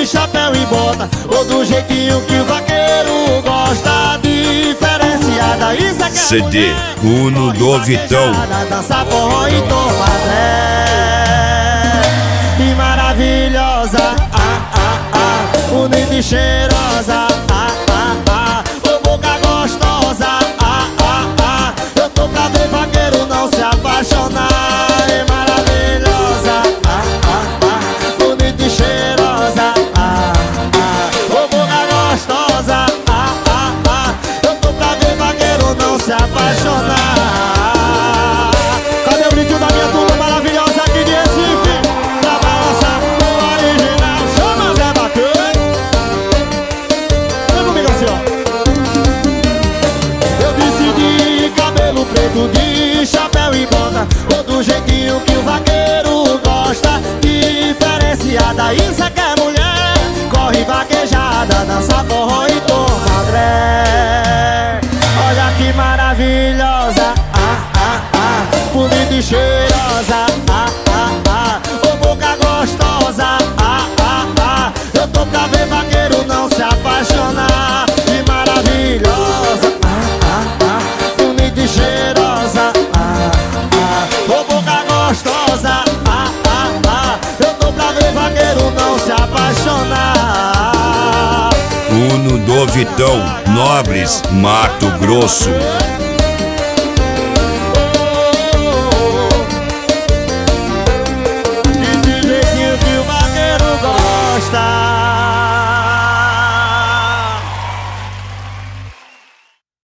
de chapéu e bota, ou do jeitinho que o vaqueiro gosta. Diferenciada, isso é que é CD Uno do Vitão. Dança forró e toma tré. E maravilhosa, bonita e cheirosa, ô boca gostosa, eu tô pra ver vaqueiro não se apaixonar. E maravilhosa, bonita e cheirosa, ô boca gostosa, eu tô pra ver vaqueiro não se apaixonar. Cadê o grito da minha turma maravilhosa aqui de Recife? Pra balançar o original, chama Zé Bacana. Vem comigo assim, ó. Eu decidi cabelo preto de chapéu e bota, ou do jeitinho que o vaqueiro gosta. Diferenciada, isso é que é mulher. Corre vaquejada, dança forró e toma dré. Olha que maravilhosa, bonita e cheirosa, ô boca gostosa, eu tô pra ver vaqueiro não se apaixonar. Que maravilhosa, bonita e cheirosa, ô boca gostosa, eu tô pra ver vaqueiro não se apaixonar. Uno do Vitão, Nobres, Mato Grosso.